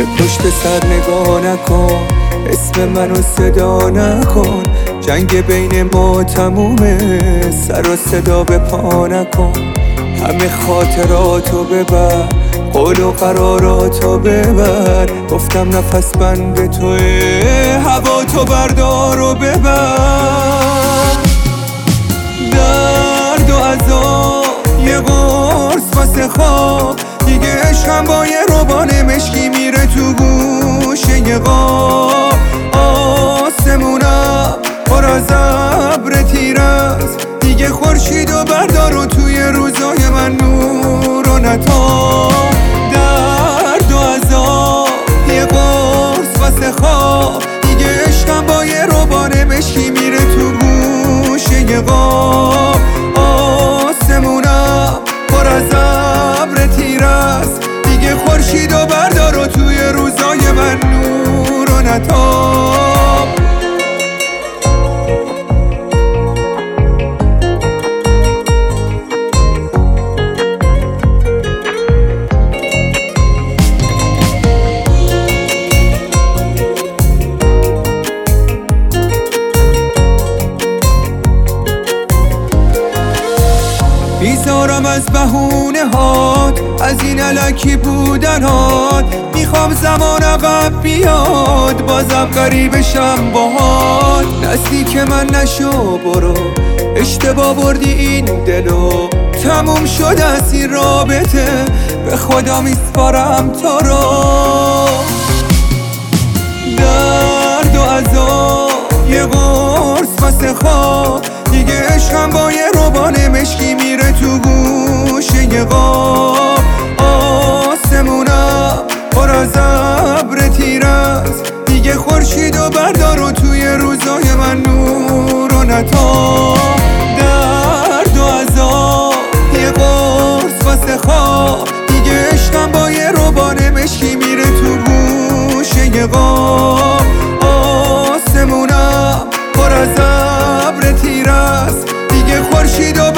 پشت سر نگاه نکن، اسم منو صدا نکن. جنگ بین ما تمومه، سر و صدا به پا نکن. همه خاطراتو ببر، قول و قراراتو ببر. گفتم نفس بند توه، هوا تو بردار و ببر. درد و عذاب یه قرص واسه خواب، دیگه عشقم با یه روبان مشکی میره تو گوشه یه قاب. آسمونم پر از ابر تیرست، دیگه خورشیدو بردار و توی روزای من نور و نتاب. درد و عذاب یه قرص واسه خواب، دیگه عشقم با یه روبان مشکی میره تو گوشه یه قاب. آسمونم پر از ابر تیرست، دیگه خورشیدو بردار و توی روزای من نور و نتاب. بیزارم از بهونه هات، از این الکی بودن هات. میخوام زمان عقب بیاد، بازم قریبشم باهات. نزدیک من نشو برو، اشتباه بردی این دلو. تموم شد از این رابطه، به خدا میسپارم تو رو. درد و عذاب یه قرص واسه خواب، دیگه عشقم با یه روبان مشکی میره تو گوشه یه قاب. آسمونم پر از ابر تیرست، دیگه خورشیدو بردار و توی روزای من نور و نتاب. درد و عذاب یه قرص واسه خواب، دیگه عشقم با یه روبان مشکی میره تو گوشه یه قاب. آسمونم پر از ابر تیرست، دیگه خورشیدو